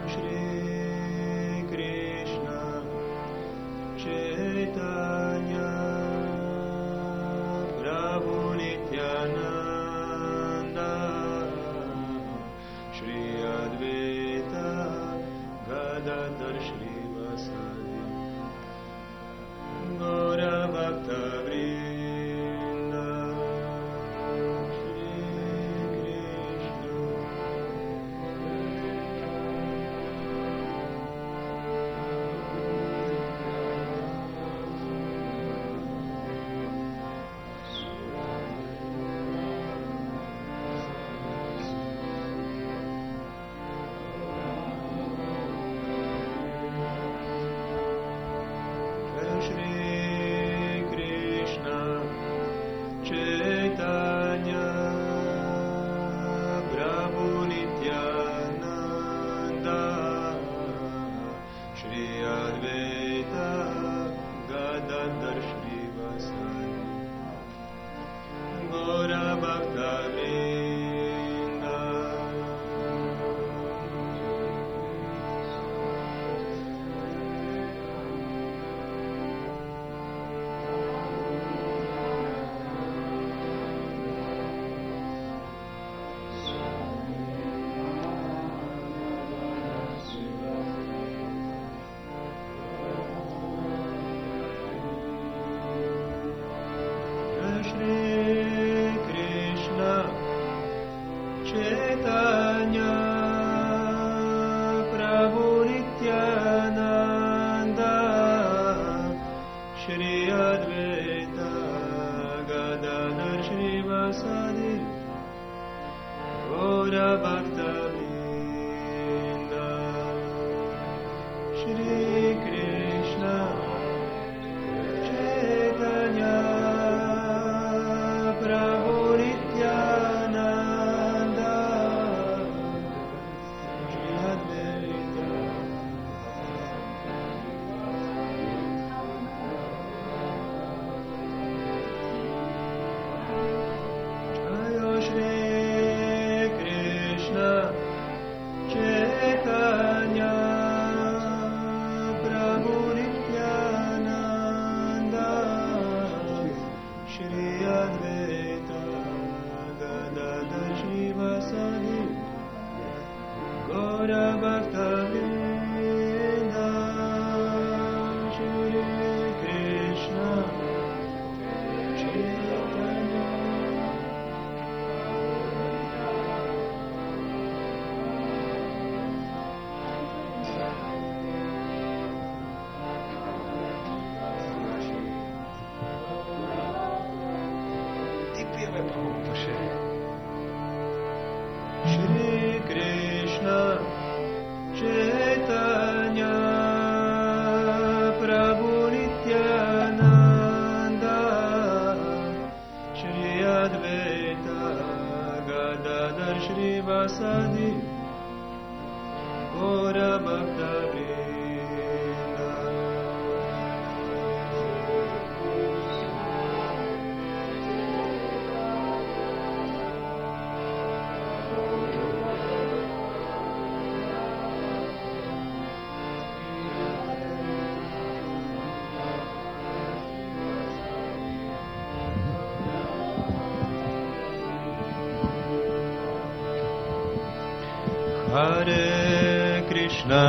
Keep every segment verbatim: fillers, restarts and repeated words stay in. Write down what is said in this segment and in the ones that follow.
Hare Krishna,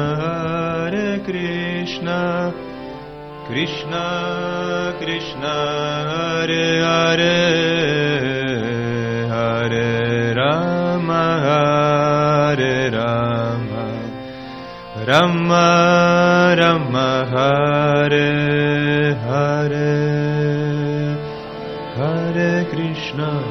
Hare Krishna, Krishna Krishna, Hare Hare, Hare Rama, Hare Rama, Rama Rama, Hare Hare, Hare Krishna.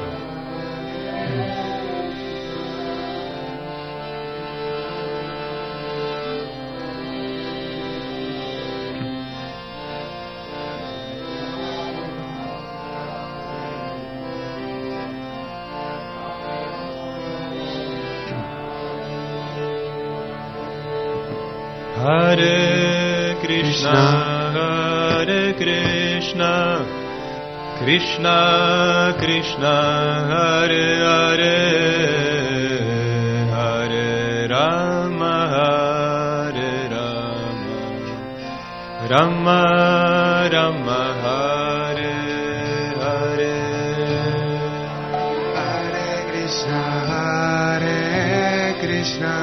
Hare Krishna, Hare Krishna, Krishna Krishna, Hare Hare, Hare Rama, Rama Rama Hare Hare Hare Krishna Hare Krishna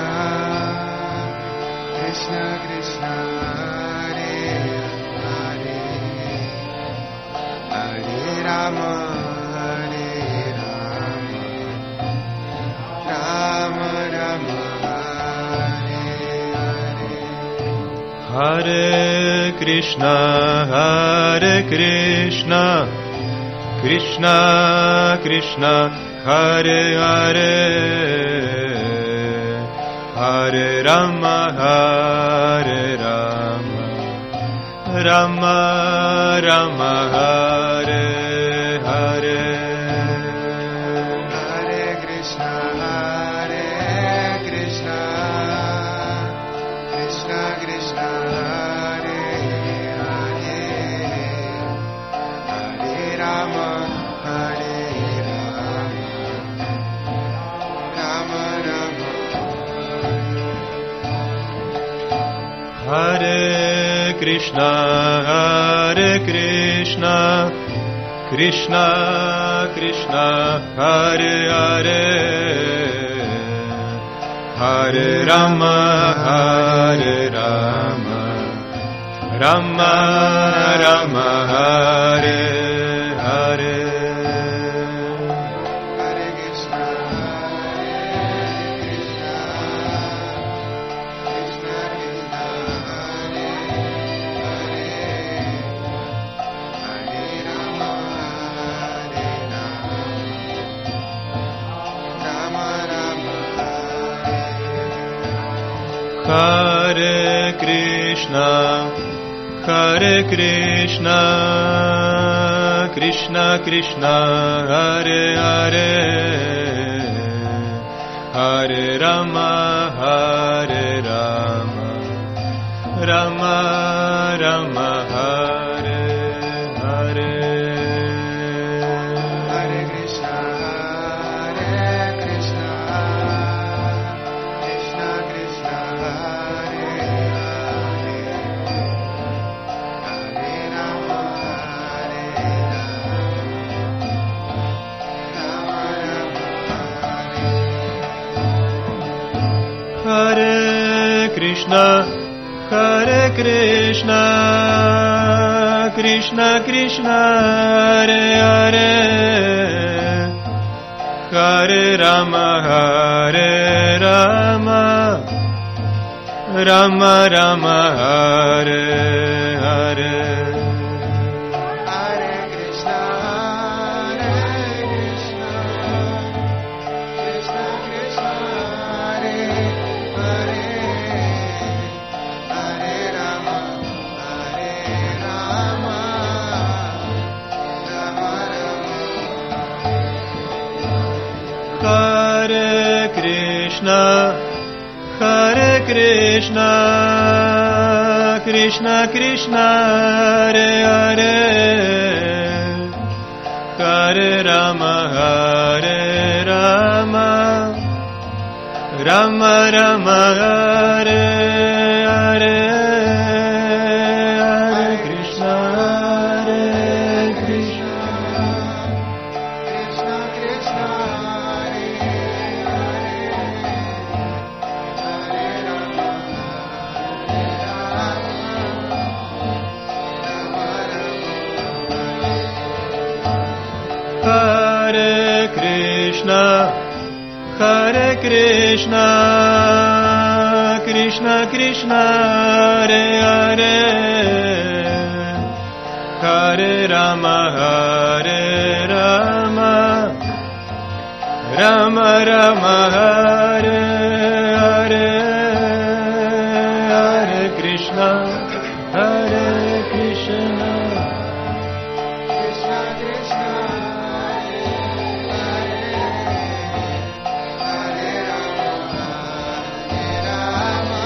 Krishna Krishna Hare Hare Hare Rama Hare Rama Rama Rama Hare Hare Hare Krishna Hare Krishna Krishna Krishna Hare Hare Hare Rama Hare Rama Rama Rama Hare Hare Hare Krishna Hare Krishna Krishna Krishna Hare Hare Hare Rama Hare Rama Rama Rama Hare Krishna Hare Krishna Krishna Krishna Hare Hare Hare Rama Hare Rama Rama Rama Hare Hare Hare Krishna Hare Krishna Krishna Krishna Hare Hare Hare Rama Hare Rama Rama Rama Hare Krishna Hare Krishna Krishna Krishna Hare Hare Hare Rama Hare Rama Rama Rama Hare Hare Hare Krishna Hare Krishna Krishna Krishna Hare Hare Hare Rama Hare Rama Rama Rama Hare Krishna Hare Krishna Krishna Krishna Hare Hare Hare Rama Hare Rama Rama Rama Hare Hare Hare Krishna Hare Krishna Krishna Krishna Hare Hare Hare Rama Hare Rama Rama Rama Hare Krishna Hare Krishna Krishna Krishna Hare Hare Hare Rama Hare Rama Rama Rama Hare Hare Hare Krishna Hare Krishna Krishna Krishna Hare Hare Hare Rama Hare Rama Hare Krishna Hare Krishna Krishna Krishna Hare Hare Hare Rama Hare Rama Rama Rama Hare Hare Hare Krishna Hare Krishna Krishna Krishna Hare Hare Hare Rama Hare Rama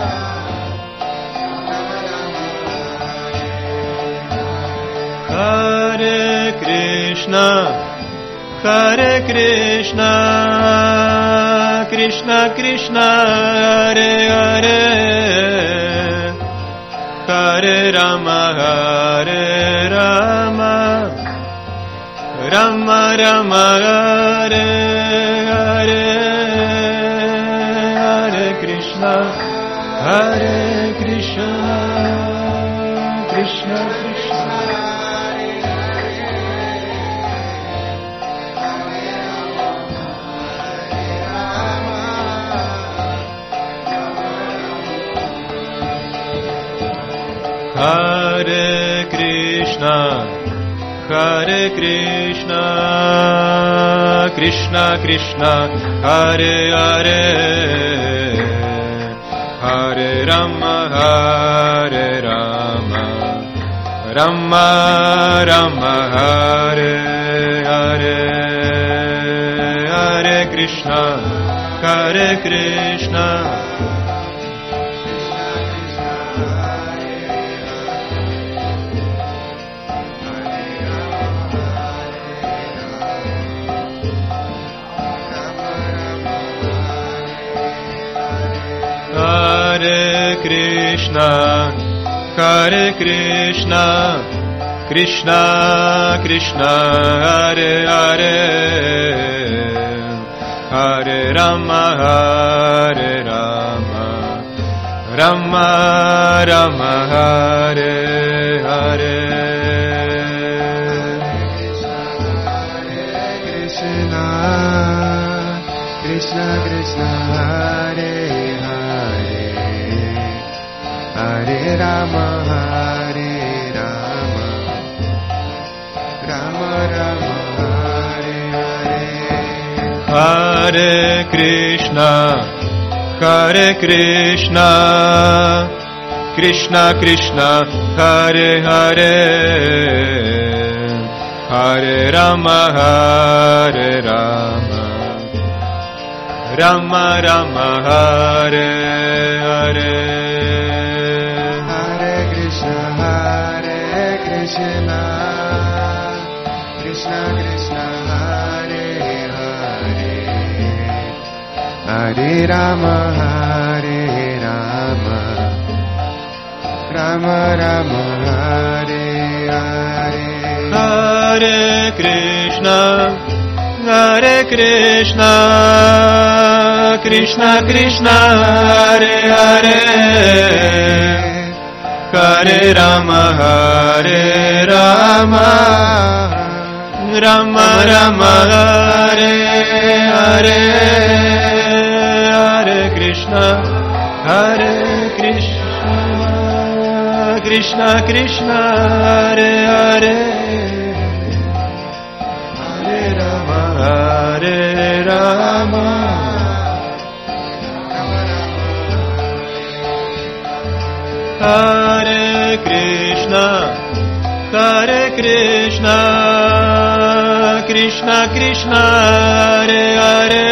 Rama Rama Hare Krishna Hare Krishna Krishna Krishna Hare Hare Hare Rama, Hare Rama, Rama Rama, Hare Hare, Hare Krishna, Hare Krishna, Krishna Krishna. Hare Krishna, Hare Krishna, Krishna Krishna, Hare Hare, Hare Rama, Hare Rama, Rama Rama, Hare Hare, Hare Krishna, Hare Krishna. Hare Krishna, Hare Krishna, Krishna Krishna, Hare Hare, Hare Rama, Hare Rama, Rama Rama, Hare Hare. Krishna, Krishna Krishna, Hare Hare, Hare Rama, Hare Rama, Rama Rama, Hare Hare. Hare Krishna, Hare Krishna, Krishna Krishna, Hare Hare, Hare Rama, Hare Rama, Rama Rama, Hare Hare. Hare Krishna, Hare Krishna, Krishna Krishna, Hare Hare, Hare Rama, Hare Rama, Rama Rama, Hare Hare. Hare Krishna, Hare Krishna, Krishna Krishna, Hare Hare, Hare Rama, Hare Rama, Rama Rama, Hare Hare, Hare Krishna, Hare Krishna, Krishna Krishna, Hare Hare, Hare Rama, Hare Rama, Hare Krishna, Hare Krishna, Krishna Krishna, Hare Hare,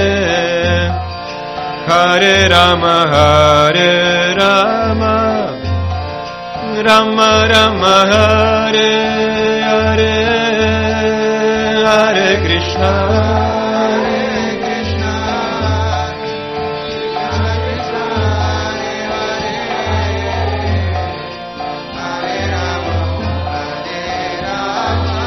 Hare Rama, Hare Rama, Rama Rama, Hare Hare, Hare Krishna, Hare Krishna, Krishna Krishna, Hare Rama, Hare Rama,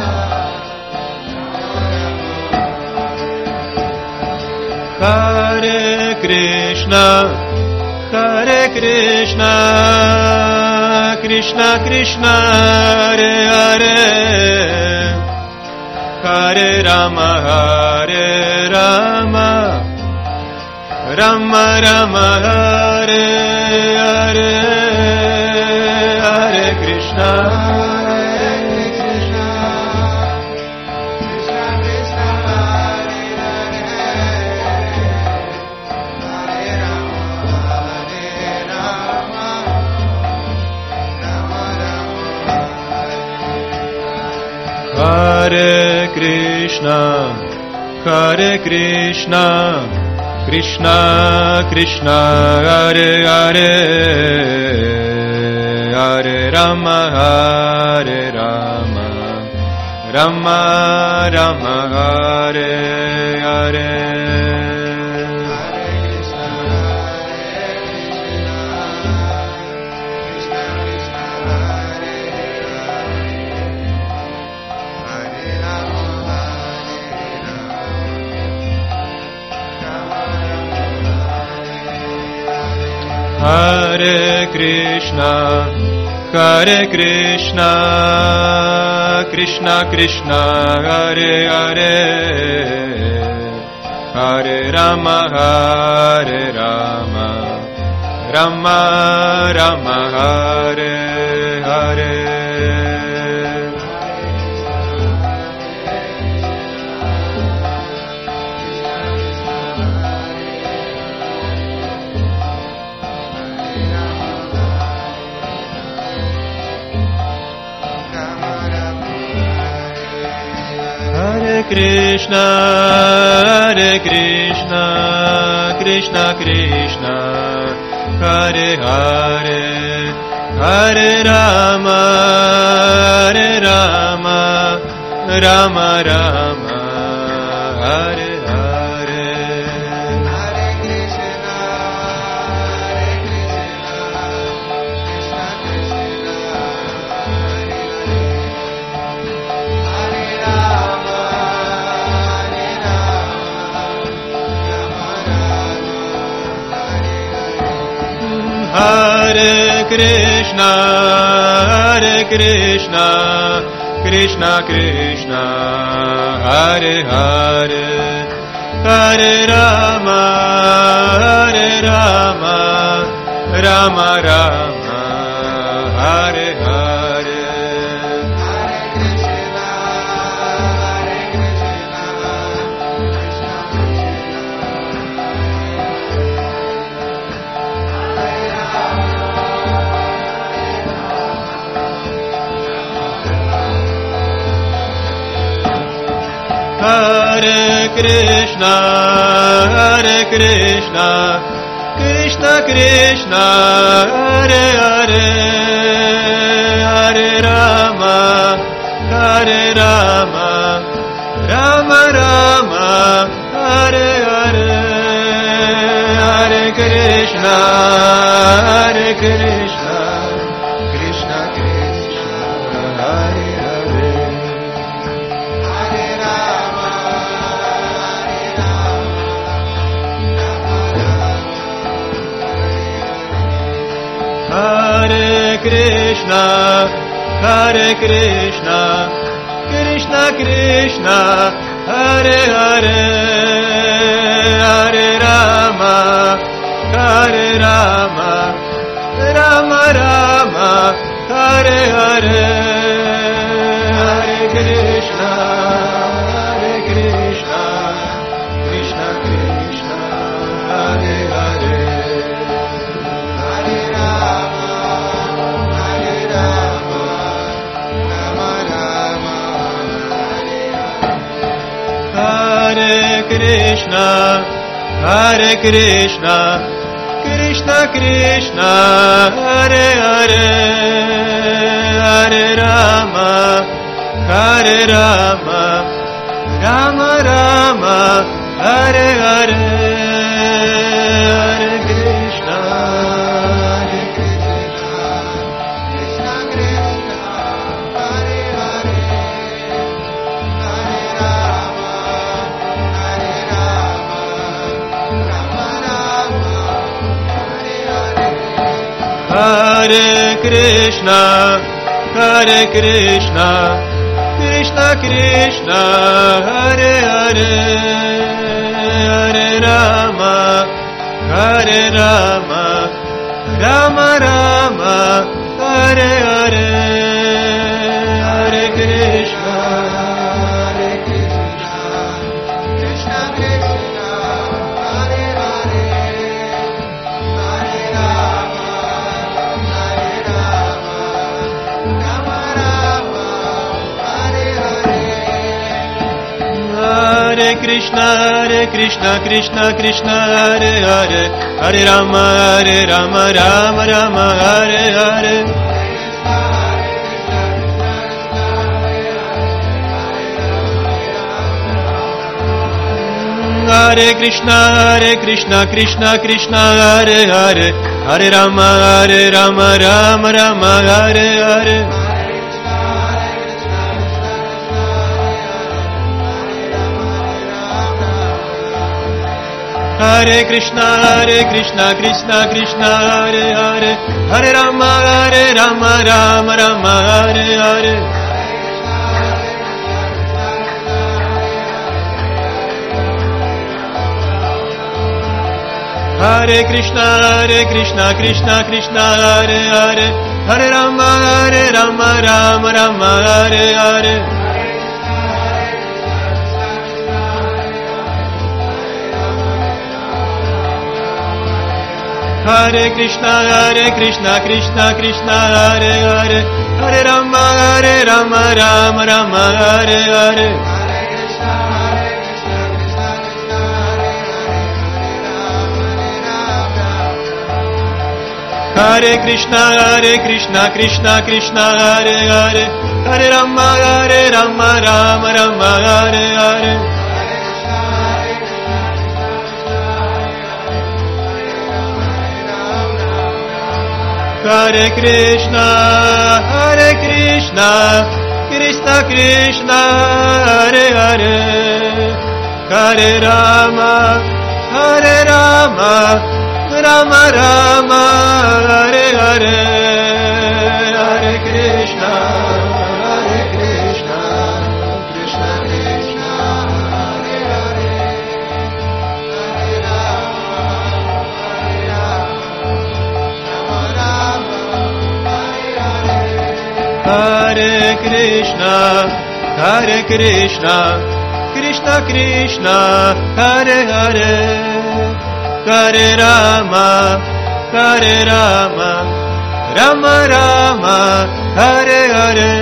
Hare Krishna, Hare Krishna, Krishna Krishna, Hare Hare, Hare Rama, Hare Rama, Rama Rama, Hare Hare, Hare Krishna, Hare Krishna, Krishna Krishna, Hare Hare, Hare Rama, Hare Rama, Rama Rama, Hare Krishna, Hare Krishna, Krishna Krishna, Hare Hare, Hare Rama, Hare Rama, Rama Rama, Hare Hare. Hare Krishna, Hare Krishna, Krishna Hare Krishna, Hare Krishna, Krishna Krishna, Hare Hare, Hare Rama, Hare Rama, Rama Rama, Hare Hare. Hare Krishna, Hare Krishna, Krishna Krishna, Hare Hare, Hare Rama, Hare Rama, Rama Rama, Hare Hare. Hare Krishna, Hare Krishna, Krishna Krishna, Hare Hare, Hare Rama, Hare Rama, Rama Rama, Hare Hare. Hare Krishna, Hare Krishna, Krishna Krishna, Hare Hare, Hare Rama, Hare Rama, Rama Rama, Hare Hare. Hare Krishna, Hare Krishna, Krishna Krishna, Hare Hare Krishna, Hare Krishna, Krishna Krishna, Hare Hare, Hare Rama, Hare Rama, Rama Rama, Hare Hare, Hare Krishna, Hare Krishna, Krishna Krishna, Hare Hare. Hare Rama, Hare Rama, Rama Rama, Hare Krishna, Hare Krishna, Krishna Krishna, Hare Hare, Hare Rama, Hare Rama, Rama Rama, Hare Hare, Hare Krishna, Hare Krishna, Krishna Krishna, Hare Hare. Hare Rama, Hare Rama, Rama Rama, Hare Hare Krishna, Hare Krishna, Krishna Krishna, Hare Hare, Hare Rama, Hare Rama, Rama Rama, Hare Hare, Hare Krishna, Hare Krishna, Krishna Krishna, Hare Hare, Hare Rama, Hare Rama, Rama Rama, Hare Hare. Hare Krishna, Hare Krishna, Krishna Krishna, Hare Hare, Hare Rama, Hare Rama, Rama Rama, Hare Hare, Hare Krishna, Hare Krishna, Krishna Krishna, Hare Hare, Hare Rama, Hare Rama, Rama Rama, Hare Hare. Hare Krishna, Hare Krishna, Krishna Krishna, Hare Hare, Hare Rama, Hare Rama, Rama Rama, Hare Hare. Hare Krishna, Hare Krishna, Krishna Krishna, Hare Hare, Hare Rama, Hare Rama, Rama Rama, Hare Hare. Hare Krishna, Hare Krishna, Krishna Krishna, Hare Hare, Hare Rama, Hare Rama, Rama Rama, Hare Hare. Hare Krishna, Hare Krishna, Krishna Krishna, Hare Hare, Hare Rama, Hare Rama, Rama Rama, Hare Hare. Hare Krishna, Hare Krishna, Krishna Krishna, Hare Hare, Hare Rama, Hare Rama, Rama Rama, Hare Hare. Hare Krishna, Hare Krishna, Krishna Krishna, Hare Hare, Hare Rama, Hare Rama, Rama Rama, Hare Hare. Hare Krishna, Hare Krishna, Krishna Krishna, Hare Hare, Hare Rama, Hare Rama, Rama Rama, Hare Hare, Hare Krishna, Hare Krishna, Krishna Krishna, Hare Hare, Hare Rama, Hare Rama, Rama Rama, Hare Hare. Hare Krishna, Hare Krishna, Krishna Krishna, Hare Hare. Hare Rama, Hare Rama, Rama Rama, Hare Hare,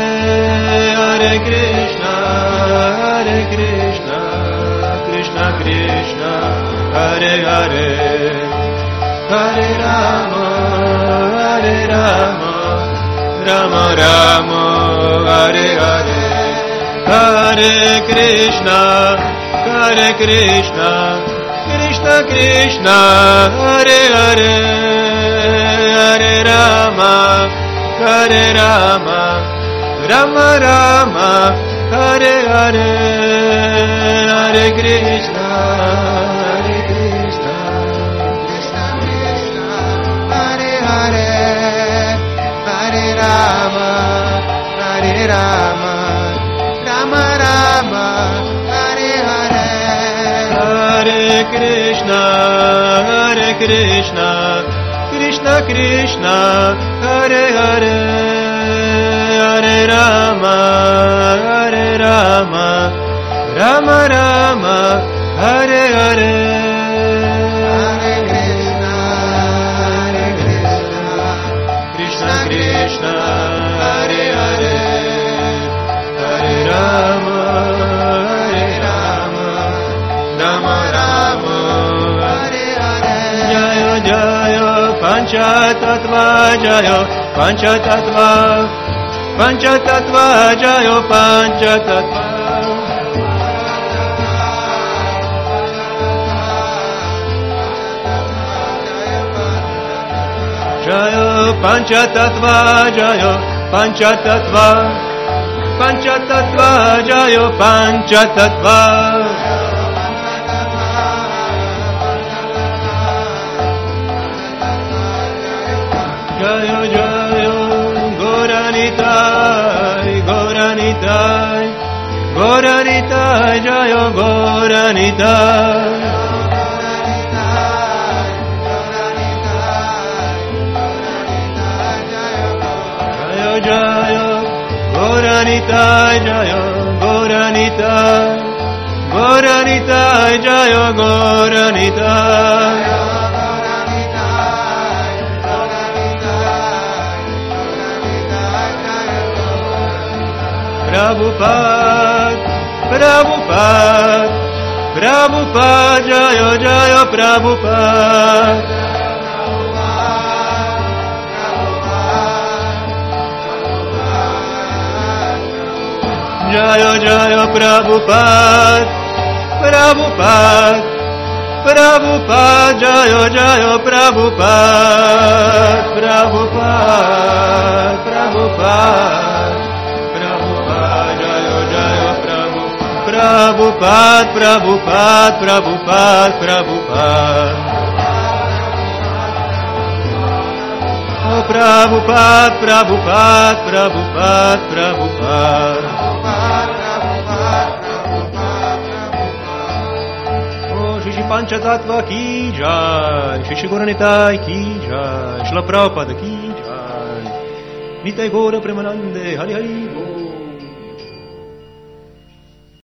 Hare Krishna, Hare Krishna, Krishna Krishna, Hare Hare, Hare Rama, Hare Rama, Rama Rama, Hare Hare, Hare Krishna, Hare Krishna, Krishna Krishna, Hare Hare, Hare Rama, Hare Rama, Rama Rama, Hare Hare, Hare Krishna, Hare Krishna, Krishna Krishna, Hare Hare, Hare Rama, Hare Rama, Rama Rama, Hare Hare. Hare Krishna, Hare Krishna, Krishna Krishna, Hare Hare, Hare Rama, Hare Rama, Rama Rama, Hare Hare. Hare Krishna, Hare Krishna, Krishna Krishna, Hare Hare, Hare Rama, Hare Rama, Rama Rama, Hare Hare. Jaya Jaya Panchatattva, Jaya Panchatattva, Panchatattva, Jaya Panchatattva. Jaya Panchatattva, Jaya Panchatattva, Panchatattva, Jaya Panchatattva. Jaya Jaya Gauranitai, Gauranitai, Gauranitai, Jaya Gauranitai. Jaya Jaya Gauranitai, Jaya Gauranitai, Gauranitai, Jaya Gauranitai. Prabhupada, Prabhupada, Prabhupada, Jaya Jaya Prabhupada. Jaya Jaya Prabhupada, Prabhupada, Prabhupada, Jaya Jaya Prabhupada, Prabhupada, Prabhupada. Prabhupada, Prabhupada, Prabhupada, Prabhupada, Prabhupada. Oh Prabhupada, Prabhupada, Prabhupada, Prabhupada. Oh Shri Shri Panchatattva ki jai, Shri Shri Gaura Nitai ki jai, Shri Prabhupada ki jai. Nitai Gaura Premanande, Hari Hari Bol.